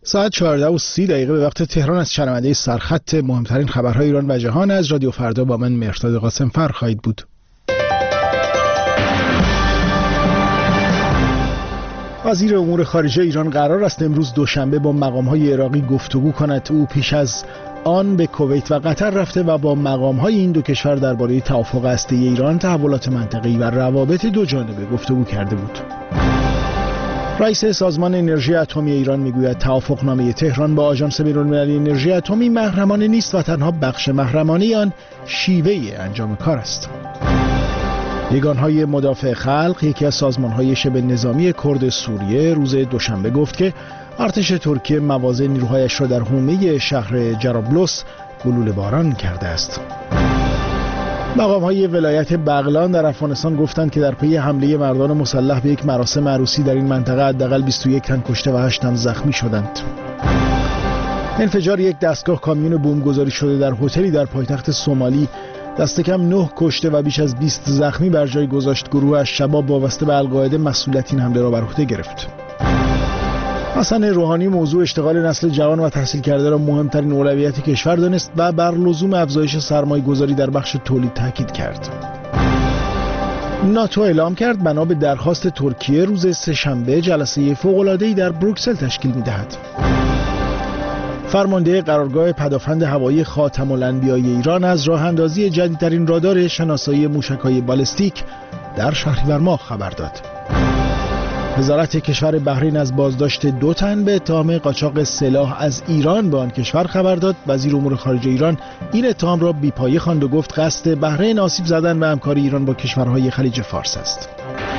ساعت 14:30 به وقت تهران از شنونده سرخط مهمترین خبرهای ایران و جهان از رادیو فردا با من مهرداد قاسمفر خواهید بود. وزیر امور خارجه ایران قرار است امروز دوشنبه با مقام‌های عراقی گفتگو کند. او پیش از آن به کویت و قطر رفته و با مقام‌های این دو کشور درباره توافق هسته‌ای ایران، تحولات منطقه‌ای و روابط دو جانبه گفتگو کرده بود. رئیس سازمان انرژی اتمی ایران میگوید توافقنامه تهران با آژانس بین‌المللی انرژی اتمی محرمانه نیست و تنها بخش محرمانه آن شیوه انجام کار است. یگانهای مدافع خلق، یکی از سازمانهای شبه نظامی کرد سوریه، روز دوشنبه گفت که ارتش ترکیه مواضع نیروهایش را در حومه شهر جرابلس گلوله باران کرده است. مقام‌های ولایت بغلان در افغانستان گفتند که در پی حمله مردان مسلح به یک مراسم عروسی در این منطقه حداقل 21 تن کشته و 8 تن زخمی شدند. انفجار یک دستگاه کامیون بمبگذاری شده در هتلی در پایتخت سومالی دست کم 9 کشته و بیش از 20 زخمی بر جای گذاشت. گروه از شباب وابسته به القاعده مسئولیت این حمله را بر عهده گرفت. حسن روحانی موضوع اشتغال نسل جوان و تحصیل کرده را مهمترین اولویت کشور دانست و بر لزوم افزایش سرمایه‌گذاری در بخش تولید تاکید کرد. ناتو اعلام کرد بنا به درخواست ترکیه روز سه‌شنبه جلسه فوق‌العاده‌ای در بروکسل تشکیل می‌دهد. فرمانده قرارگاه پدافند هوایی خاتم الانبیای ایران از راه اندازی جدیدترین رادار شناسایی موشک‌های بالستیک در شهریور ماه خبر داد. وزارت کشور بحرین از بازداشت 2 تن به اتهام قاچاق سلاح از ایران به آن کشور خبر داد. وزیر امور خارجه ایران این اتهام را بی‌پایه خواند و گفت قصد بحرین آسیب زدن و همکاری ایران با کشورهای خلیج فارس است.